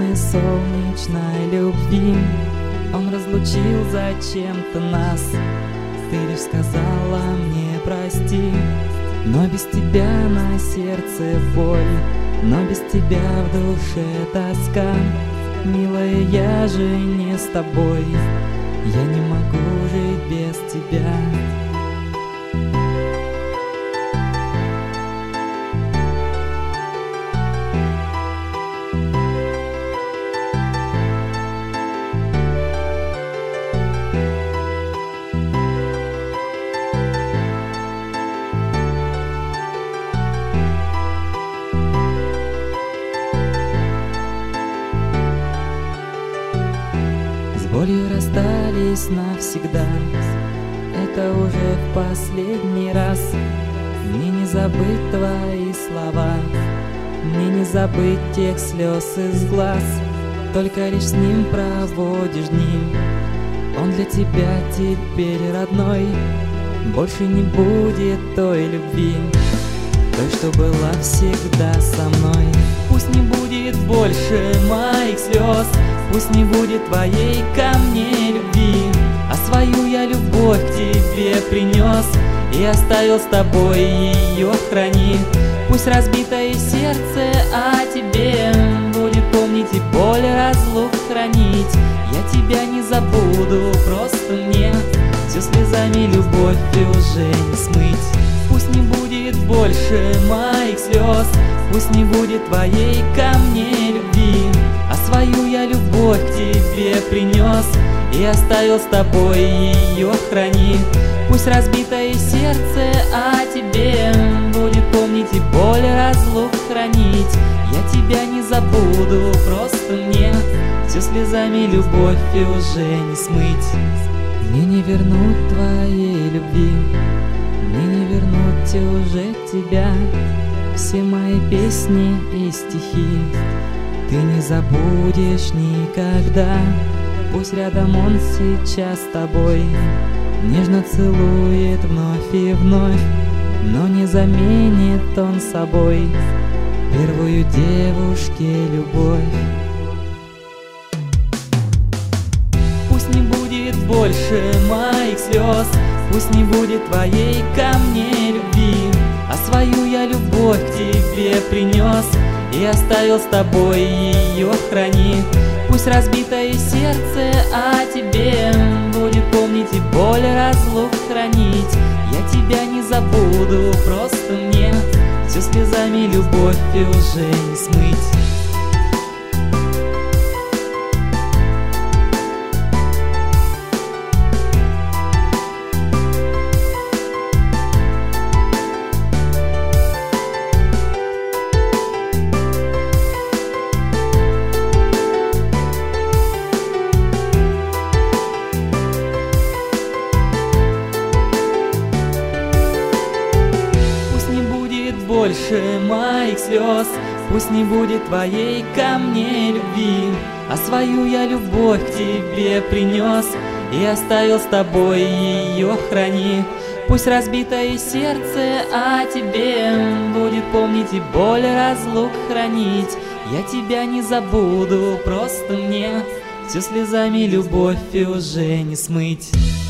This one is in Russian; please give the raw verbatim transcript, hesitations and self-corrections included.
волны солнечной любви. Он разлучил зачем-то нас. Ты лишь сказала мне прости. Но без тебя на сердце боль, но без тебя в душе тоска. Милая, я же не с тобой, я не могу жить без тебя. С болью расстались навсегда, это уже в последний раз. Мне не забыть твои слова, мне не забыть тех слез из глаз. Только лишь с ним проводишь дни, он для тебя теперь родной. Больше не будет той любви, той, что была всегда со мной. Пусть не будет больше моих слез, пусть не будет твоей ко мне любви, а свою я любовь к тебе принес и оставил с тобой, ее храни. Пусть разбитое сердце о тебе будет помнить и боль разлук хранить. Я тебя не забуду, просто мне все слезами любовью уже не смыть. Пусть не будет больше моих слез, пусть не будет твоей ко мне любви, а свою я любовь к тебе принес и оставил с тобой, ее храни. Пусть разбитое сердце о тебе будет помнить и боль разлук хранить. Я тебя не забуду, просто мне все слезами любовью уже не смыть. Мне не вернуть твоей любви, мне не вернуть уже тебя. Все мои песни и стихи ты не забудешь никогда. Пусть рядом он сейчас с тобой, нежно целует вновь и вновь, но не заменит он собой первую девушке любовь. Пусть не будет больше моих слез, пусть не будет твоей ко мне любви, а свою я любовь к тебе принес и оставил с тобой, ее храни. Пусть разбитое сердце о тебе будет помнить и боль разлук хранить. Я тебя не забуду, просто мне все слезами любовью уже не смыть. Больше моих слез, пусть не будет твоей ко мне любви, а свою я любовь к тебе принес и оставил с тобой, ее храни. Пусть разбитое сердце о тебе будет помнить и боль разлук хранить. Я тебя не забуду, просто мне все слезами любовью уже не смыть.